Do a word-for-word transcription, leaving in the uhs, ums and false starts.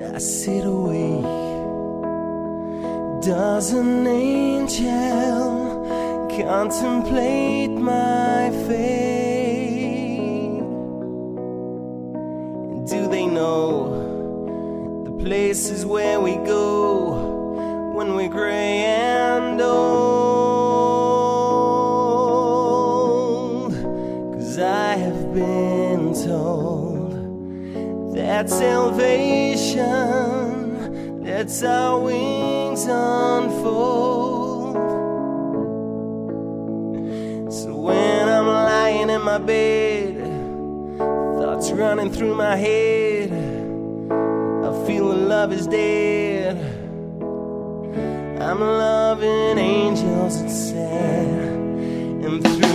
I sit awake. Does an angel contemplate my fate? Do they know the places where we go when we're gray and old? 'Cause I have been told that salvation lets our wings unfold. So when I'm lying in my bed, thoughts running through my head, I feel that love is dead. I'm loving angels instead, and through